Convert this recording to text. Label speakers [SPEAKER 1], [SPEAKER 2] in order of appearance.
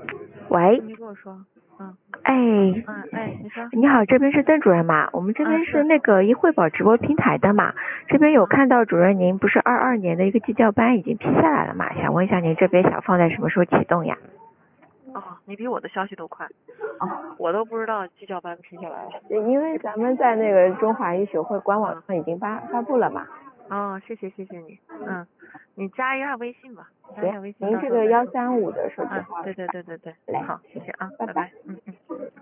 [SPEAKER 1] 喂，
[SPEAKER 2] 你跟我说，
[SPEAKER 1] 哎，
[SPEAKER 2] 你说。
[SPEAKER 1] 你好，这边是邓主任嘛？我们这边是那个一汇宝直播平台的嘛？这边有看到主任您不是22年的一个绩效班已经批下来了嘛？想问一下您这边想放在什么时候启动呀？
[SPEAKER 2] 哦，你比我的消息都快。我都不知道绩效班批下来了。
[SPEAKER 1] 因为咱们在那个中华医学会官网上已经发布了嘛。
[SPEAKER 2] 哦，谢谢你。你加一下微信吧，加一下微信。
[SPEAKER 1] 您这个135的手机号。
[SPEAKER 2] 对。
[SPEAKER 1] 来，
[SPEAKER 2] 好，谢谢啊，
[SPEAKER 1] 拜拜。
[SPEAKER 2] 拜。